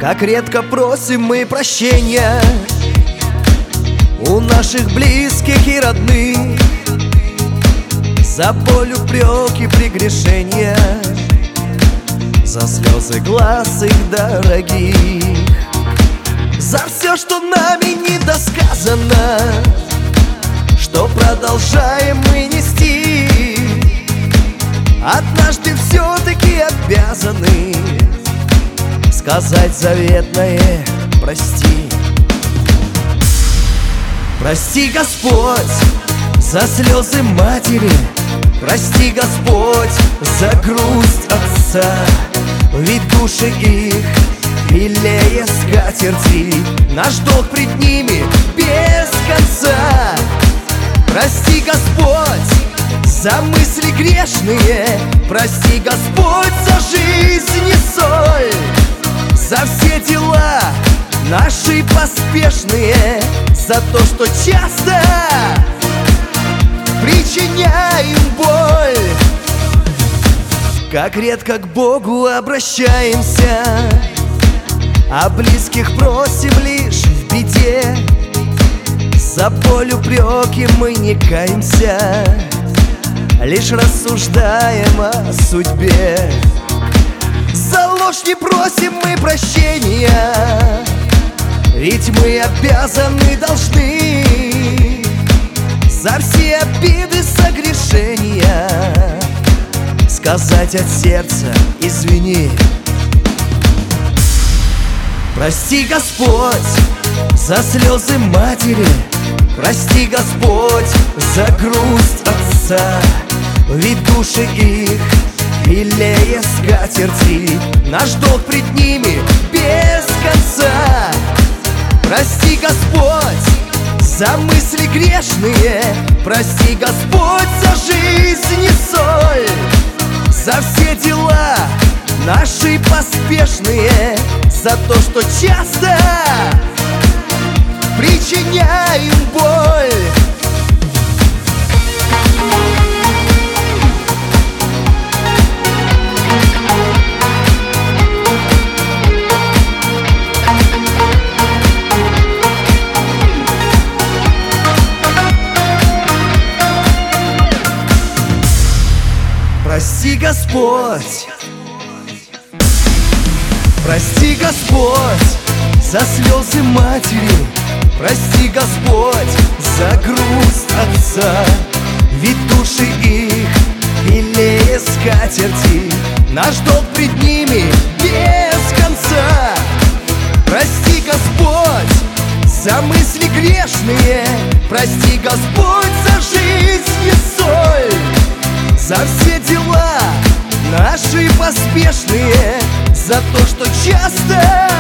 Как редко просим мы прощения у наших близких и родных за боль, упреки, прегрешения, за слезы глаз их дорогих, за все, что нами недосказано, что продолжаем мы нести. Однажды все-таки обязаны сказать заветное «прости». Прости, Господь, за слезы матери, прости, Господь, за грусть отца, ведь души их милее скатерти, наш долг пред ними без конца. Прости, Господь, за мысли грешные, прости, Господь, за жизнь и соль, за все дела наши поспешные, за то, что часто причиняем боль. Как редко к Богу обращаемся, а близких просим лишь в беде. За боль, упреки мы не каемся, лишь рассуждаем о судьбе. За ложь не просим мы прощения, ведь мы обязаны, должны за все обиды, согрешения сказать от сердца извини. Прости, Господь, за слезы матери, прости, Господь, за грусть отца, ведь души их милее скатерти, наш долг пред ними без конца. Прости, Господь, за мысли грешные, прости, Господь, за жизнь и соль, за все дела наши поспешные, за то, что часто причиняем боль. Прости, Господь, прости, Господь, за слезы матери, прости, Господь, за грусть отца, ведь души их милее скатерти, наш долг пред ними без конца. Прости, Господь, за мысли грешные, прости, Господь, за жизнь и соль, за все дела наши поспешные, за то, что часто